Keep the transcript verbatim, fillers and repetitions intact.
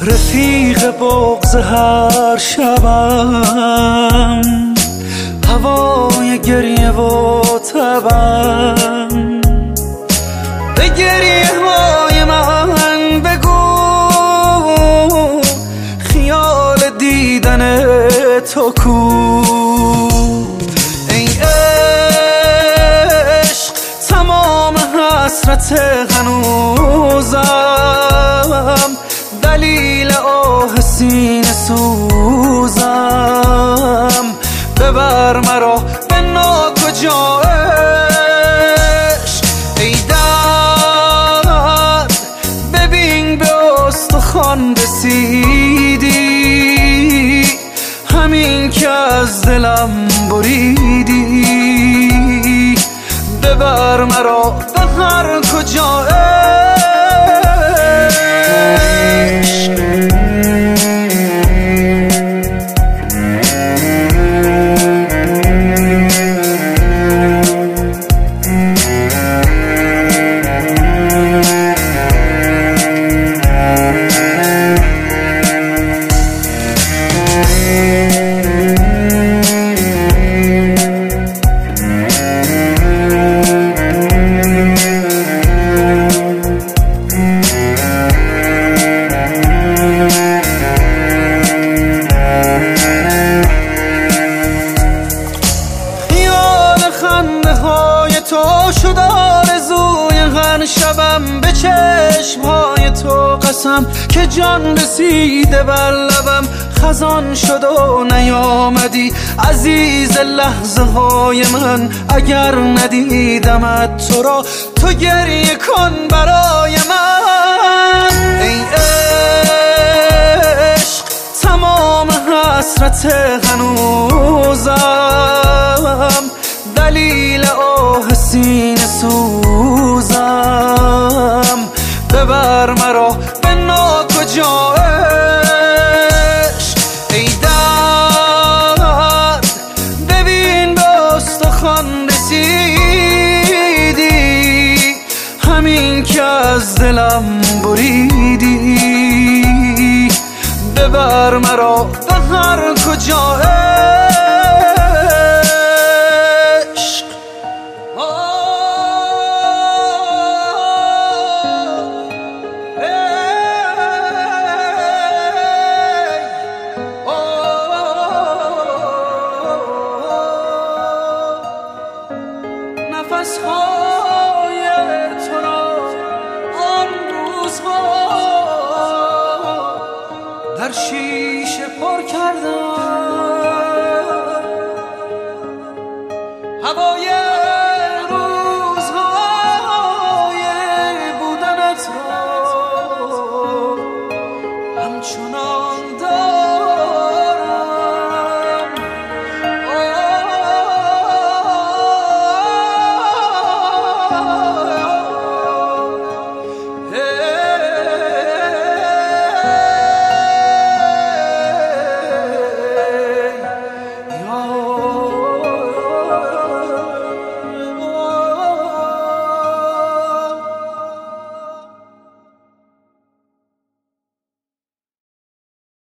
رفیق بغض هر شبم، هوای گریه و تبم. به گریه های من بگو خیال دیدن تو کو. ای عشق تمام حسرت هنوزم، دلیل آه سینه سوزم. ببر مرا به ناکجا عشق، ای درد ببین به استخوان رسیدی، همین که از دلم بریدی. ببر مرا به هر کجا تو شد آرزوی هر شبم. به چشمهای تو قسم که جان رسیده بر لبم. خزان شد و نیامدی عزیز لحظه های من. اگر ندیدمت تو را تو گریه کن برای من. ای عشق تمام حسرت هنوزم، دلیل آه سینه سوزم. ببر مرا به ناکجا عشق، ای درد ببین به استخوان رسیدی، همین که از دلم بریدی. ببر مرا به هر کجا نفس‌های تو را آن روزها در شیشه پر کردم. هوای